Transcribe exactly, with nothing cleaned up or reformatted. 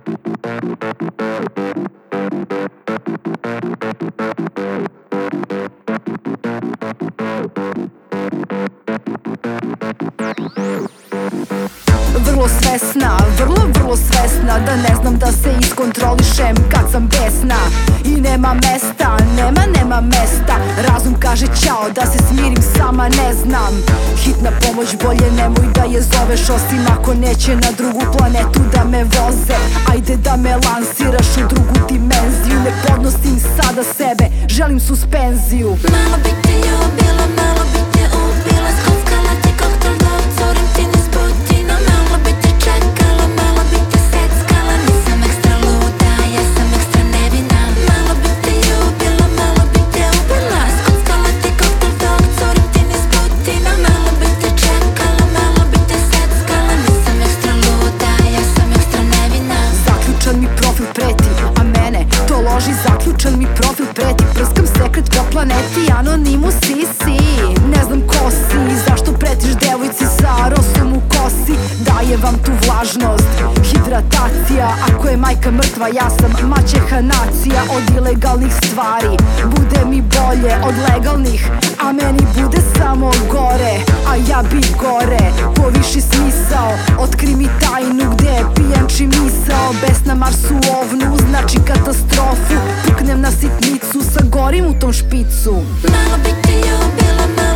Vrlo svesna, vrlo, vrlo svesna da ne znam da se iskontrolišem kad sam besna. I nema mesta, nema, nema mesta. Razum kaže ćao, da se smirim sama ne znam. Hitna pomoć, bolje nemoj da je zoveš, osim ako neće na drugu planetu da me voze. Ajde da me lansiraš u drugu dimenziju. Ne podnosim sada sebe, želim suspenziju. Malo bi te ljubila, malo bi te ubila, skockala ti koktel da otvorim ti niz putina. Malo bi te čekala, malo bi te seckala, nisam ekstra luda, ja sam ekstra nevina. Malo bi te ljubila, malo bi te ubila, skockala ti koktel da otvorim ti niz putina. Malo bi te čekala, malo bi te seckala, nisam ekstra luda, ja sam ekstra nevina. Zaključan mi profil preti, a mene to loži. Zaključan mi profil preti, prskam sekret po planeti, Anonimus si si. Ne znam ko si, zašto pretiš devojci sa rosom u kosi. Daje vam tu vlažnost, hidratacija. Ako je majka mrtva, ja sam maćeha nacija. Od ilegalnih stvari bude mi bolje od legalnih, a meni bude samo gore. A ja bi gore, poviši smisao, otkri mi tajnu gde pijanči misao. Bes na Marsu ovnu znači katastrofu, puknem na sitnicu, sagorim u tom špicu. Malo bi te ljubila, malo